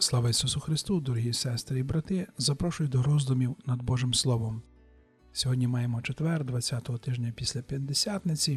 Слава Ісусу Христу, дорогі сестри і брати, запрошую до роздумів над Божим Словом. Сьогодні маємо четвер, 20-го тижня після П'ятдесятниці,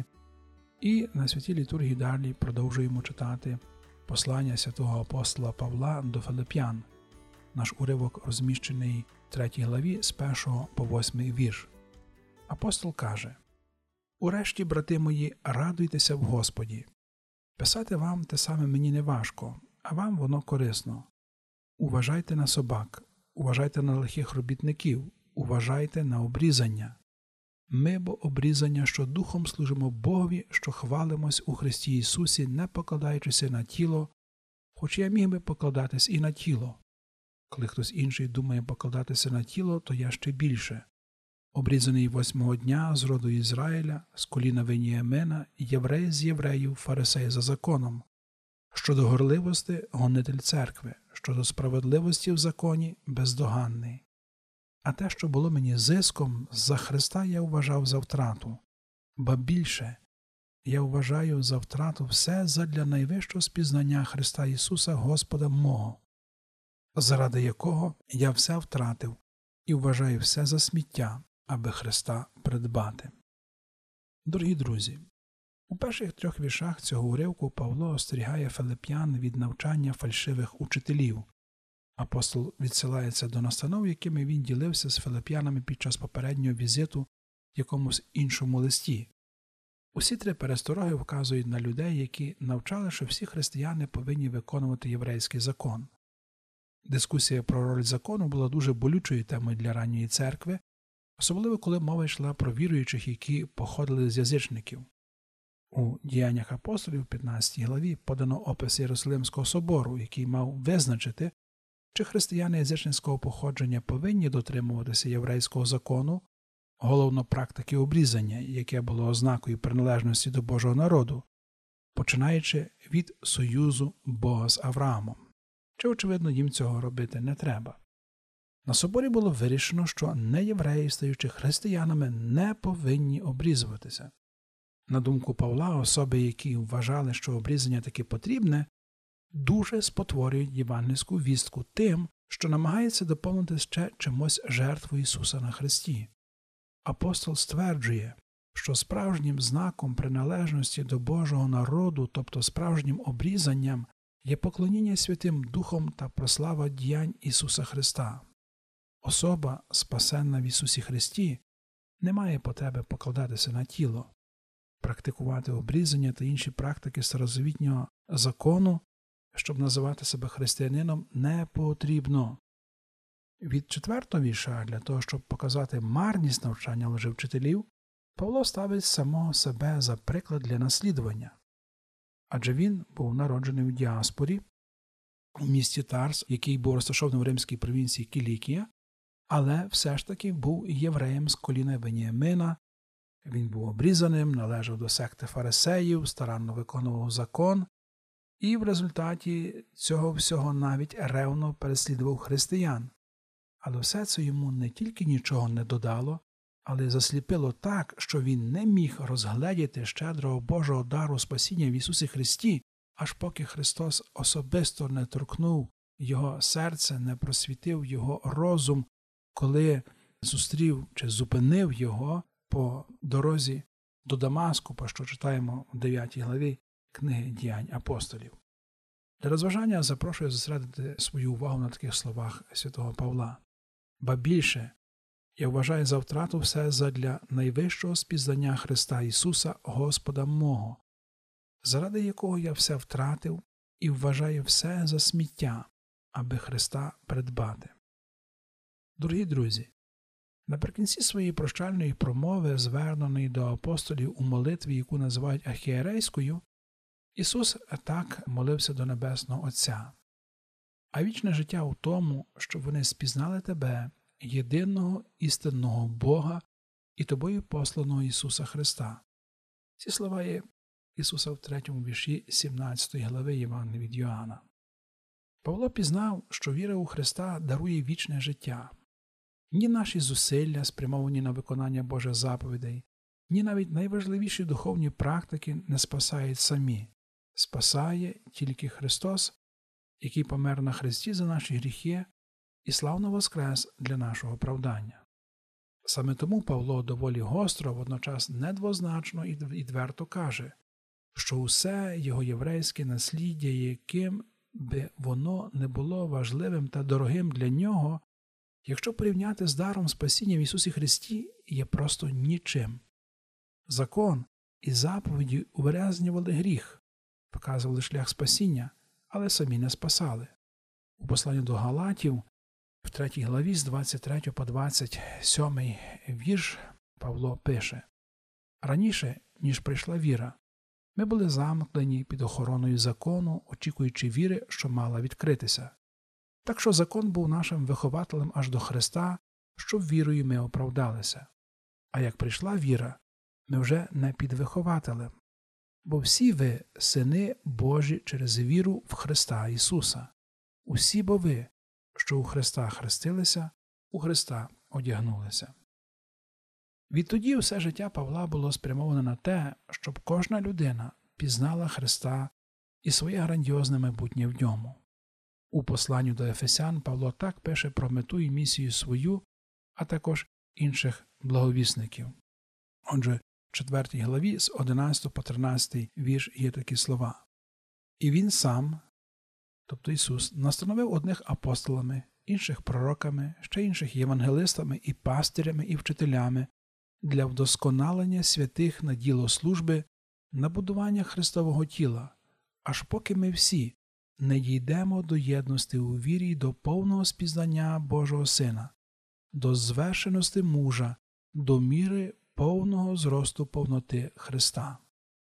і на святій літургії далі продовжуємо читати послання святого апостола Павла до Филип'ян. Наш уривок розміщений в 3 главі з 1 по 8 вірш. Апостол каже: «Урешті, брати мої, радуйтеся в Господі. Писати вам те саме мені не важко, а вам воно корисно. Уважайте на собак, уважайте на лихих робітників, уважайте на обрізання. Ми бо обрізання, що духом служимо Богові, що хвалимось у Христі Ісусі, не покладаючися на тіло, хоч я міг би покладатись і на тіло. Коли хтось інший думає покладатися на тіло, то я ще більше. Обрізаний 8-го дня з роду Ізраїля, з коліна Веніамина, єврей з євреїв, фарисей за законом. Щодо горливості – гонитель церкви, щодо справедливості в законі – бездоганний. А те, що було мені зиском, за Христа я вважав за втрату. Ба більше, я вважаю за втрату все задля найвищого спізнання Христа Ісуса Господа мого, заради якого я все втратив і вважаю все за сміття, аби Христа придбати». Дорогі друзі, у перших 3 віршах цього уривку Павло остерігає филип'ян від навчання фальшивих учителів. Апостол відсилається до настанов, якими він ділився з филип'янами під час попереднього візиту в якомусь іншому листі. Усі 3 перестороги вказують на людей, які навчали, що всі християни повинні виконувати єврейський закон. Дискусія про роль закону була дуже болючою темою для ранньої церкви, особливо коли мова йшла про віруючих, які походили з язичників. У «Діяннях апостолів» в 15 главі подано опис Єрусалимського собору, який мав визначити, чи християни язичницького походження повинні дотримуватися єврейського закону, головно практики обрізання, яке було ознакою приналежності до Божого народу, починаючи від союзу Бога з Авраамом. Чи, очевидно, їм цього робити не треба. На соборі було вирішено, що неєвреї, стаючи християнами, не повинні обрізуватися. На думку Павла, особи, які вважали, що обрізання таки потрібне, дуже спотворюють євангельську вістку тим, що намагається доповнити ще чимось жертву Ісуса на хресті. Апостол стверджує, що справжнім знаком приналежності до Божого народу, тобто справжнім обрізанням, є поклоніння Святим Духом та прослава діянь Ісуса Христа. Особа, спасенна в Ісусі Христі, не має потреби покладатися на тіло. Практикувати обрізання та інші практики старозавітнього закону, щоб називати себе християнином, не потрібно. Від 4-го вірша, для того, щоб показати марність навчання лжевчителів, Павло ставить самого себе за приклад для наслідування. Адже він був народжений у діаспорі, у місті Тарс, який був розташований в римській провінції Кілікія, але все ж таки був євреєм з коліна Веніамина. Він був обрізаним, належав до секти фарисеїв, старанно виконував закон і в результаті цього всього навіть ревно переслідував християн. Але все це йому не тільки нічого не додало, але й засліпило так, що він не міг розгледіти щедрого Божого дару спасіння в Ісусі Христі, аж поки Христос особисто не торкнув його серце, не просвітив його розум, коли зустрів чи зупинив його по дорозі до Дамаску, про що читаємо в 9 главі книги «Діянь апостолів». Для розважання запрошую зосередити свою увагу на таких словах святого Павла. Ба більше, я вважаю за втрату все задля найвищого спізнання Христа Ісуса, Господа мого, заради якого я все втратив і вважаю все за сміття, аби Христа придбати. Дорогі друзі, наприкінці своєї прощальної промови, зверненої до апостолів у молитві, яку називають архієрейською, Ісус так молився до Небесного Отця. А вічне життя у тому, щоб вони спізнали Тебе, єдиного істинного Бога і Тобою посланого Ісуса Христа. Ці слова є Ісуса в 3 вірші 17 глави Євангелія від Йоанна. Павло пізнав, що віра у Христа дарує вічне життя. Ні наші зусилля, спрямовані на виконання Божих заповідей, ні навіть найважливіші духовні практики не спасають самі. Спасає тільки Христос, який помер на хресті за наші гріхи і славно воскрес для нашого оправдання. Саме тому Павло доволі гостро, водночас недвозначно і відверто каже, що усе його єврейське насліддя, яким би воно не було важливим та дорогим для нього, якщо порівняти з даром спасіння в Ісусі Христі, є просто нічим. Закон і заповіді ув'язнювали гріх, показували шлях спасіння, але самі не спасали. У посланні до Галатів, в 3 главі з 23 по 27 вірш Павло пише: «Раніше, ніж прийшла віра, ми були замкнені під охороною закону, очікуючи віри, що мала відкритися. Так що закон був нашим вихователем аж до Христа, щоб вірою ми оправдалися. А як прийшла віра, ми вже не під вихователем. Бо всі ви – сини Божі через віру в Христа Ісуса. Усі бо ви, що у Христа хрестилися, у Христа одягнулися». Відтоді все життя Павла було спрямоване на те, щоб кожна людина пізнала Христа і своє грандіозне майбутнє в ньому. У посланню до Ефесян Павло так пише про мету і місію свою, а також інших благовісників. Отже, в 4 главі з 11 по 13 вірш є такі слова: «І Він сам, тобто Ісус, настановив одних апостолами, інших пророками, ще інших євангелистами і пастирями і вчителями для вдосконалення святих на діло служби, на будування Христового тіла, аж поки ми всі не дійдемо до єдності у вірі й до повного спізнання Божого Сина, до звершеності мужа, до міри повного зросту повноти Христа».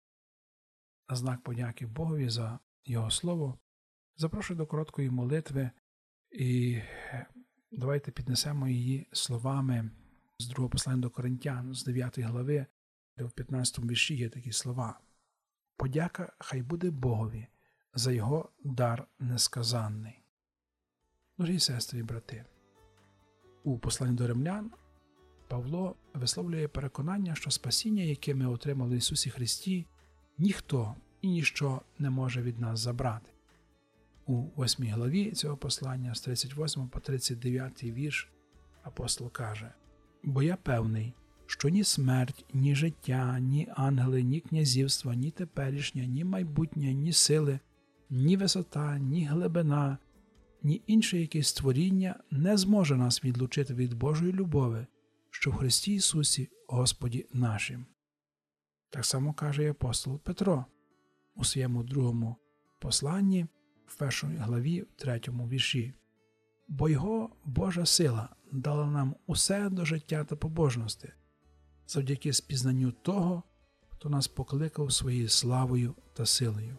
На знак подяки Богові за Його Слово запрошую до короткої молитви і давайте піднесемо її словами з другого послання до Коринтян, з 9 глави, де в 15 вірші є такі слова: «Подяка хай буде Богові за Його дар несказанний». Дорогі сестри і брати, у посланні до Римлян Павло висловлює переконання, що спасіння, яке ми отримали в Ісусі Христі, ніхто і ніщо не може від нас забрати. У 8 главі цього послання з 38 по 39 вірш апостол каже: «Бо я певний, що ні смерть, ні життя, ні ангели, ні князівства, ні теперішнє, ні майбутнє, ні сили, ні висота, ні глибина, ні інше якесь створіння не зможе нас відлучити від Божої любові, що в Христі Ісусі Господі нашим». Так само каже і апостол Петро у своєму другому посланні, в 1 главі, в 3 вірші: «Бо Його Божа сила дала нам усе до життя та побожності, завдяки спізнанню того, хто нас покликав своєю славою та силою».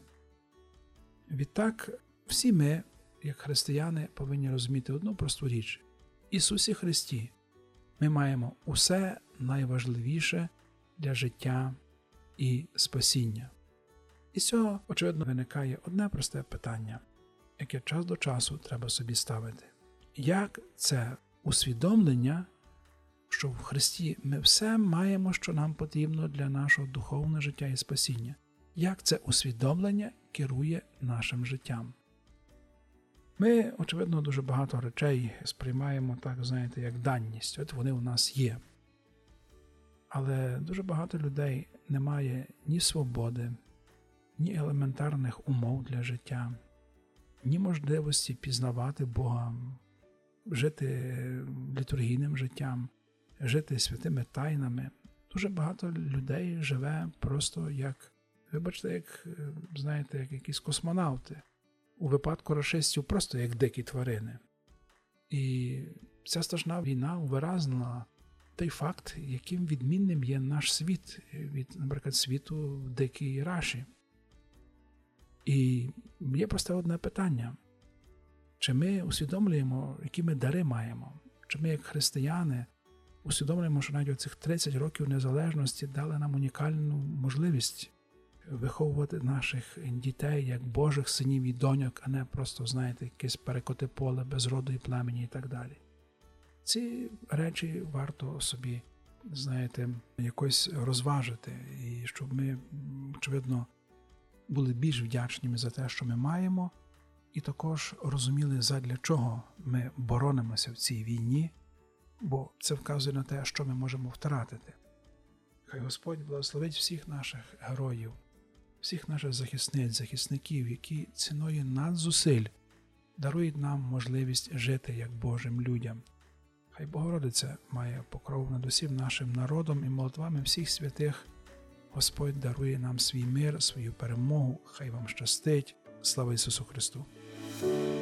Відтак, всі ми, як християни, повинні розуміти одну просту річ: в Ісусі Христі ми маємо усе найважливіше для життя і спасіння. І з цього, очевидно, виникає одне просте питання, яке час до часу треба собі ставити. Як це усвідомлення, що в Христі ми все маємо, що нам потрібно для нашого духовного життя і спасіння? Як це усвідомлення керує нашим життям? Ми, очевидно, дуже багато речей сприймаємо так, знаєте, як даність. От вони у нас є. Але дуже багато людей не має ні свободи, ні елементарних умов для життя, ні можливості пізнавати Бога, жити літургійним життям, жити святими тайнами. Дуже багато людей живе просто як, вибачте, як, знаєте, як якісь космонавти. У випадку рашистів просто як дикі тварини. І ця страшна війна увиразнила той факт, яким відмінним є наш світ від, наприклад, світу в дикій раші. І є просто одне питання. Чи ми усвідомлюємо, які ми дари маємо? Чи ми, як християни, усвідомлюємо, що навіть оцих 30 років незалежності дали нам унікальну можливість виховувати наших дітей як Божих синів і доньок, а не просто, знаєте, якесь перекоти поле без роду і племені і так далі. Ці речі варто собі, знаєте, якось розважити, і щоб ми, очевидно, були більш вдячними за те, що ми маємо, і також розуміли, задля чого ми боронимося в цій війні, бо це вказує на те, що ми можемо втратити. Хай Господь благословить всіх наших героїв, всіх наших захисниць, захисників, які ціною надзусиль дарують нам можливість жити як Божим людям. Хай Богородиця має покров над усім нашим народом і молитвами всіх святих. Господь дарує нам свій мир, свою перемогу. Хай вам щастить. Слава Ісусу Христу!